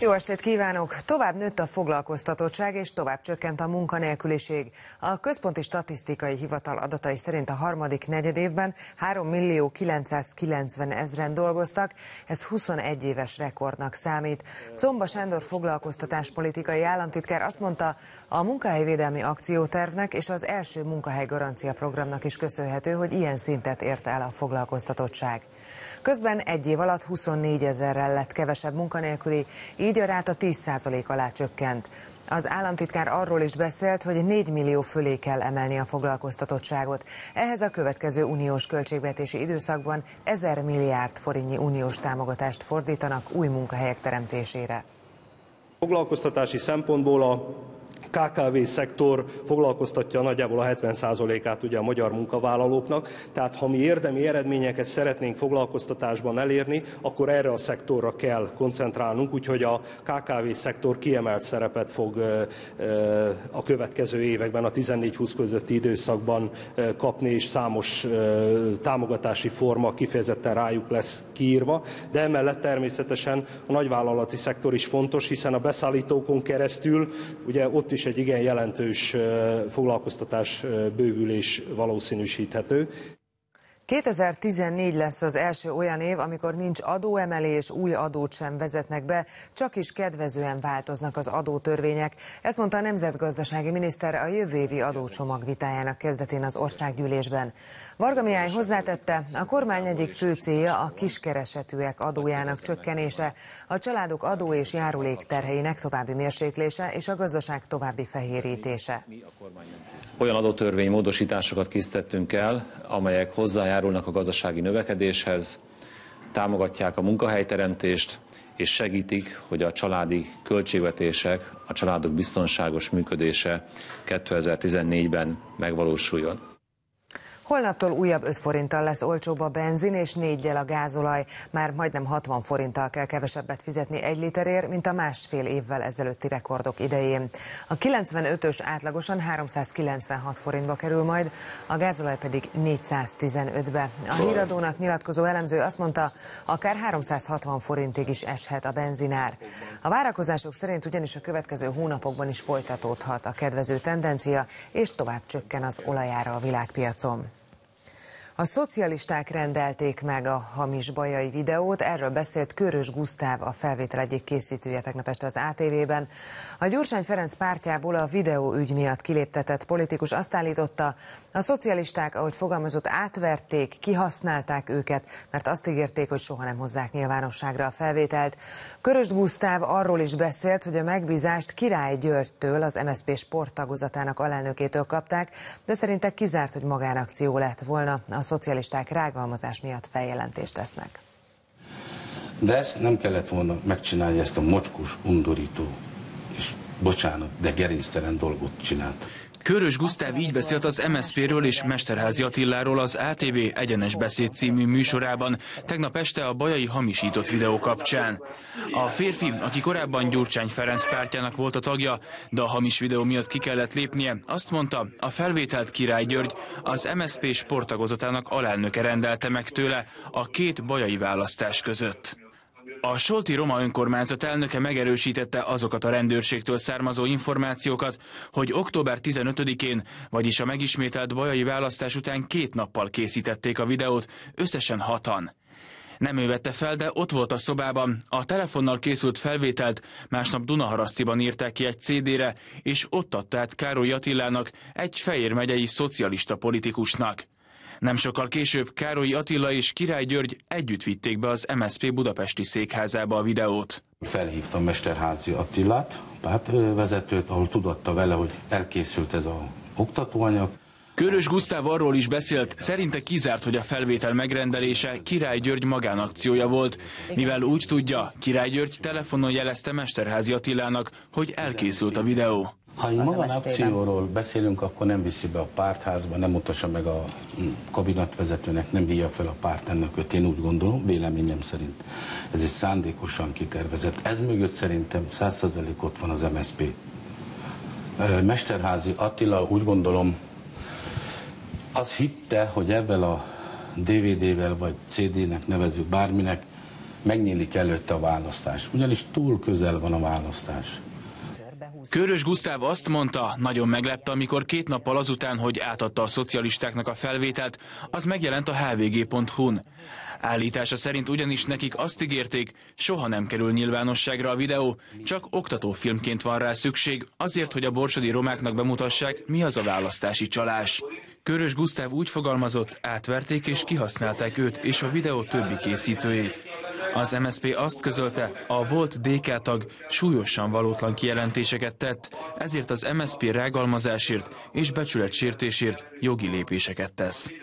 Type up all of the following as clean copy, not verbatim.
Jó estét kívánok! Tovább nőtt a foglalkoztatottság és tovább csökkent a munkanélküliség. A Központi Statisztikai Hivatal adatai szerint a harmadik negyedévben 3.990.000-en dolgoztak, ez 21 éves rekordnak számít. Czomba Sándor foglalkoztatáspolitikai államtitkár azt mondta, a munkahelyvédelmi akciótervnek és az első munkahely-garancia programnak is köszönhető, hogy ilyen szintet ért el a foglalkoztatottság. Közben egy év alatt 24 000-rel lett kevesebb munkanélküli, így a ráta 10% alá csökkent. Az államtitkár arról is beszélt, hogy 4 millió fölé kell emelni a foglalkoztatottságot. Ehhez a következő uniós költségvetési időszakban 1000 milliárd forintnyi uniós támogatást fordítanak új munkahelyek teremtésére. Foglalkoztatási szempontból a KKV-szektor foglalkoztatja nagyjából a 70%-át ugye a magyar munkavállalóknak, tehát ha mi érdemi eredményeket szeretnénk foglalkoztatásban elérni, akkor erre a szektorra kell koncentrálnunk, úgyhogy a KKV-szektor kiemelt szerepet fog a következő években, a 14-20 közötti időszakban kapni, és számos támogatási forma kifejezetten rájuk lesz kiírva, de emellett természetesen a nagyvállalati szektor is fontos, hiszen a beszállítókon keresztül ugye ott is egy igen jelentős foglalkoztatás bővülés valószínűsíthető. 2014 lesz az első olyan év, amikor nincs adóemelés, új adót sem vezetnek be, csak is kedvezően változnak az adótörvények. Ezt mondta a nemzetgazdasági miniszter a jövő évi adócsomag vitájának kezdetén az országgyűlésben. Varga Mihály hozzátette, a kormány egyik fő célja a kiskeresetűek adójának csökkenése, a családok adó és járulék terheinek további mérséklése és a gazdaság további fehérítése. Olyan adótörvény módosításokat készítettünk el, amelyek hozzájárulnak a gazdasági növekedéshez, támogatják a munkahelyteremtést, és segítik, hogy a családi költségvetések, a családok biztonságos működése 2014-ben megvalósuljon. Holnaptól újabb 5 forinttal lesz olcsóbb a benzin és 4-jel a gázolaj. Már majdnem 60 forinttal kell kevesebbet fizetni 1 literért, mint a másfél évvel ezelőtti rekordok idején. A 95-ös átlagosan 396 forintba kerül majd, a gázolaj pedig 415-be. A Híradónak nyilatkozó elemző azt mondta, akár 360 forintig is eshet a benzinár. A várakozások szerint ugyanis a következő hónapokban is folytatódhat a kedvező tendencia, és tovább csökken az olajára a világpiacon. A szocialisták rendelték meg a hamis bajai videót, erről beszélt Körös Gusztáv, a felvétel egyik készítője tegnap este az ATV-ben. A Gyurcsány Ferenc pártjából a videóügy miatt kiléptetett politikus azt állította, a szocialisták, ahogy fogalmazott, átverték, kihasználták őket, mert azt ígérték, hogy soha nem hozzák nyilvánosságra a felvételt. Körös Gusztáv arról is beszélt, hogy a megbízást Király Györgytől, az MSZP sporttagozatának alelnökétől kapták, de szerinte kizárt, hogy magánakció lett volna. A szocialisták rágalmazás miatt feljelentést tesznek. De ezt nem kellett volna megcsinálni, ezt a mocskos, undorító és bocsánat, de gerinctelen dolgot csinált. Körös Gusztáv így beszélt az MSZP-ről és Mesterházy Attiláról az ATV Egyenes Beszéd című műsorában tegnap este a bajai hamisított videó kapcsán. A férfi, aki korábban Gyurcsány Ferenc pártjának volt a tagja, de a hamis videó miatt ki kellett lépnie, azt mondta, a felvételt Király György, az MSZP sporttagozatának alelnöke rendelte meg tőle a 2 bajai választás között. A Solti Roma önkormányzat elnöke megerősítette azokat a rendőrségtől származó információkat, hogy október 15-én, vagyis a megismételt bajai választás után 2 nappal készítették a videót, összesen 6-an. Nem ő vette fel, de ott volt a szobában, a telefonnal készült felvételt másnap Dunaharasztiban írták ki egy CD-re, és ott adta át Károly Attilának, egy Fejér megyei szocialista politikusnak. Nem sokkal később Károly Attila és Király György együtt vitték be az MSZP budapesti székházába a videót. Felhívtam Mesterházy Attilát, pártvezetőt, ahol tudatta vele, hogy elkészült ez az oktatóanyag. Körös Gusztáv arról is beszélt, szerinte kizárt, hogy a felvétel megrendelése Király György magánakciója volt, mivel úgy tudja, Király György telefonon jelezte Mesterházy Attilának, hogy elkészült a videó. Ha egy magánakcióról beszélünk, akkor nem viszi be a pártházba, nem mutassa meg a kabinetvezetőnek, nem hívja fel a pártelnököt, én úgy gondolom, véleményem szerint. Ez egy szándékosan kitervezett. Ez mögött szerintem 100% ott van az MSZP. Mesterházy Attila, úgy gondolom, az hitte, hogy ebben a DVD-vel vagy CD-nek nevezzük bárminek, megnyílik előtte a választás. Ugyanis túl közel van a választás. Körös Gusztáv azt mondta, nagyon meglepte, amikor 2 nappal azután, hogy átadta a szocialistáknak a felvételt, az megjelent a hvg.hu-n. Állítása szerint ugyanis nekik azt ígérték, soha nem kerül nyilvánosságra a videó, csak oktatófilmként van rá szükség, azért, hogy a borsodi romáknak bemutassák, mi az a választási csalás. Körös Gusztáv úgy fogalmazott, átverték és kihasználták őt és a videó többi készítőjét. Az MSZP azt közölte, a volt DK tag súlyosan valótlan kijelentéseket tett, ezért az MSZP rágalmazásért és becsületsértésért jogi lépéseket tesz.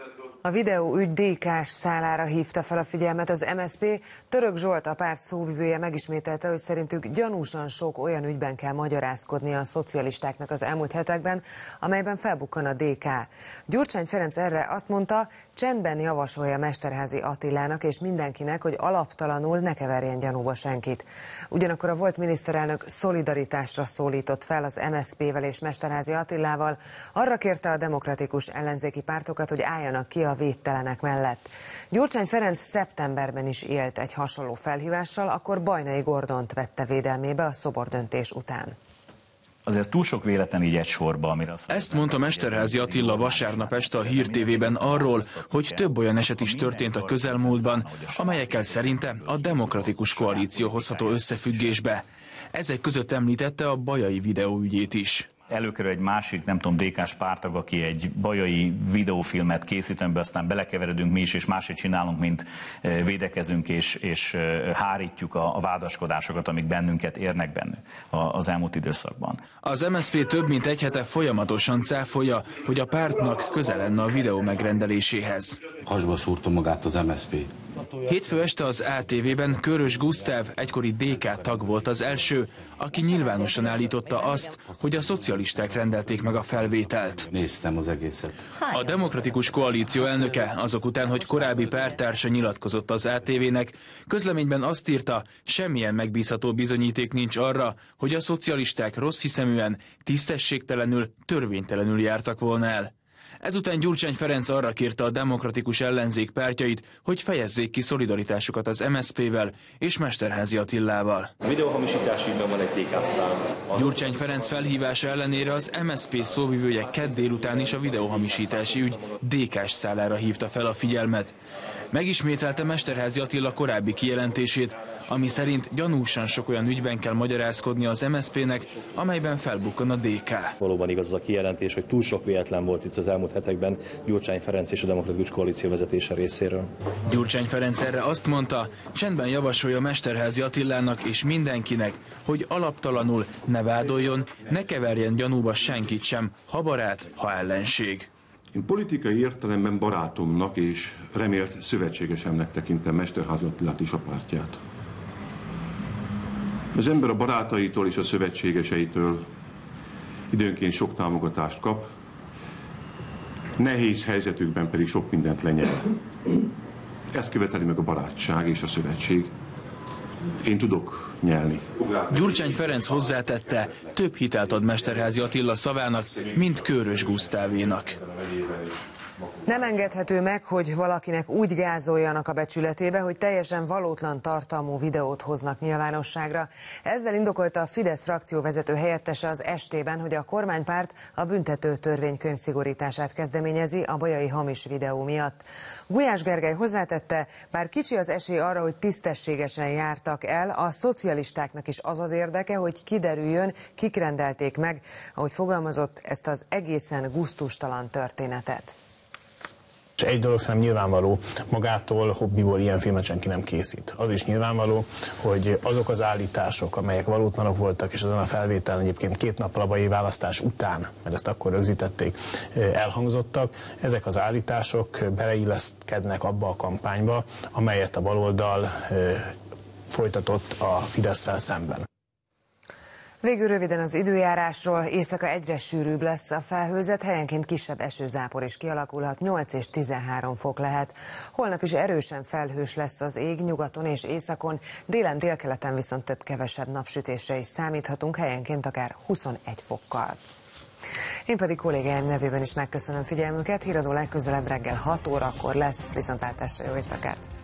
A videóügy DK-s szálára hívta fel a figyelmet az MSZP. Török Zsolt, a párt szóvivője megismételte, hogy szerintük gyanúsan sok olyan ügyben kell magyarázkodni a szocialistáknak az elmúlt hetekben, amelyben felbukkan a DK. Gyurcsány Ferenc erre azt mondta, csendben javasolja Mesterházy Attilának és mindenkinek, hogy alaptalanul ne keverjen gyanúba senkit. Ugyanakkor a volt miniszterelnök szolidaritásra szólított fel az MSZP-vel és Mesterházy Attilával. Arra kérte a demokratikus ellenzéki pártokat, hogy álljanak ki a védtelenek mellett. Gyurcsány Ferenc szeptemberben is élt egy hasonló felhívással, akkor Bajnai Gordont vette védelmébe a szobordöntés után. Azért túl sok véletlen így egy sorba, amire azt Ezt mondta Mesterházy Attila vasárnap este a Hír TV-ben arról, hogy több olyan eset is történt a közelmúltban, amelyekkel szerinte a demokratikus koalíció hozható összefüggésbe. Ezek között említette a bajai videóügyét is. Előkerül egy másik, nem tudom, DK-s pártag, aki egy bajai videófilmet készít, amiben aztán belekeveredünk mi is, és máshogy csinálunk, mint védekezünk és hárítjuk a vádaskodásokat, amik bennünket érnek bennük az elmúlt időszakban. Az MSZP több mint egy hete folyamatosan cáfolja, hogy a pártnak közel lenne a videó megrendeléséhez. Hasba szúrta magát az MSZP. Hétfő este az ATV-ben Körös Gusztáv, egykori DK tag volt az első, aki nyilvánosan állította azt, hogy a szocialisták rendelték meg a felvételt. Néztem az egészet. A demokratikus koalíció elnöke azok után, hogy korábbi párttársa nyilatkozott az ATV-nek, közleményben azt írta, semmilyen megbízható bizonyíték nincs arra, hogy a szocialisták rosszhiszeműen, tisztességtelenül, törvénytelenül jártak volna el. Ezután Gyurcsány Ferenc arra kérte a demokratikus ellenzék pártjait, hogy fejezzék ki szolidaritásukat az MSZP-vel és Mesterházy Attilával. A videóhamisítás ügyben van egy DK szám. Gyurcsány Ferenc felhívása ellenére az MSZP szóvivője kedd délután is a videóhamisítási ügy DK-s szálára hívta fel a figyelmet. Megismételte Mesterházy Attila korábbi kijelentését, ami szerint gyanúsan sok olyan ügyben kell magyarázkodni az MSZP-nek, amelyben felbukkan a DK. Valóban igaz az a kijelentés, hogy túl sok véletlen volt itt az elmúlt hetekben Gyurcsány Ferenc és a demokratikus koalíció vezetése részéről. Gyurcsány Ferenc erre azt mondta, csendben javasolja Mesterházy Attilának és mindenkinek, hogy alaptalanul ne vádoljon, ne keverjen gyanúba senkit sem, ha barát, ha ellenség. Én politikai értelemben barátomnak és remélt szövetségesemnek tekintem Mesterházy Attilát és a pártját. Az ember a barátaitól és a szövetségeseitől időnként sok támogatást kap, nehéz helyzetükben pedig sok mindent lenyel. Ezt követeli meg a barátság és a szövetség. Én tudok nyelni. Gyurcsány Ferenc hozzátette, több hitelt ad Mesterházy Attila szavának, mint Körös Gusztávénak. Nem engedhető meg, hogy valakinek úgy gázoljanak a becsületébe, hogy teljesen valótlan tartalmú videót hoznak nyilvánosságra. Ezzel indokolta a Fidesz frakcióvezető helyettese az ST-ben, hogy a kormánypárt a büntető törvénykönyv szigorítását kezdeményezi a bajai hamis videó miatt. Gulyás Gergely hozzátette, bár kicsi az esély arra, hogy tisztességesen jártak el, a szocialistáknak is az az érdeke, hogy kiderüljön, kik rendelték meg, ahogy fogalmazott, ezt az egészen gusztustalan történetet. És egy dolog szerintem nyilvánvaló, magától, hobbiból ilyen filmet senki nem készít. Az is nyilvánvaló, hogy azok az állítások, amelyek valótlanok voltak, és azon a felvételen egyébként 2 nappal a bajai választás után, mert ezt akkor rögzítették, elhangzottak, ezek az állítások beleilleszkednek abba a kampányba, amelyet a baloldal folytatott a Fidesszel szemben. Végül röviden az időjárásról. Éjszaka egyre sűrűbb lesz a felhőzet, helyenként kisebb esőzápor is kialakulhat, 8 és 13 fok lehet. Holnap is erősen felhős lesz az ég, nyugaton és északon, délen délkeleten viszont több-kevesebb napsütésre is számíthatunk, helyenként akár 21 fokkal. Én pedig kollégáim nevében is megköszönöm figyelmüket, híradó legközelebb reggel 6 órakor lesz, viszontlátásra, jó éjszakát!